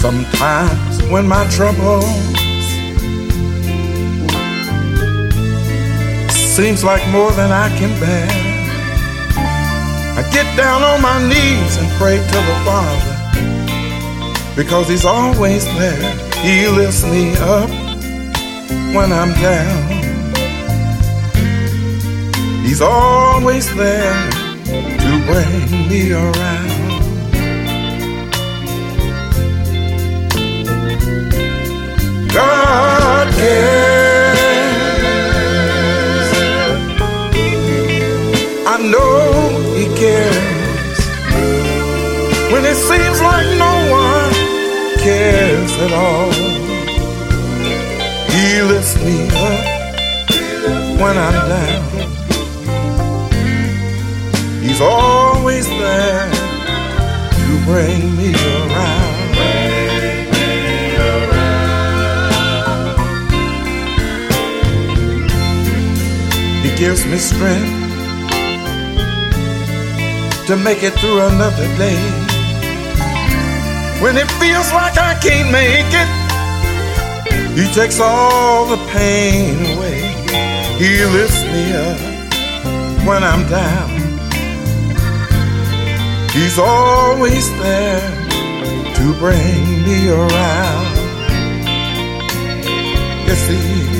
Sometimes when my troubles seems like more than I can bear, I get down on my knees and pray to the Father, because He's always there. He lifts me up when I'm down. He's always there to bring me around. God cares. I know He cares. When it seems like no one cares at all, He lifts me up when I'm down. He's always there to bring me around. He gives me strength to make it through another day. When it feels like I can't make it, He takes all the pain away. He lifts me up when I'm down. He's always there to bring me around. Yes, He is.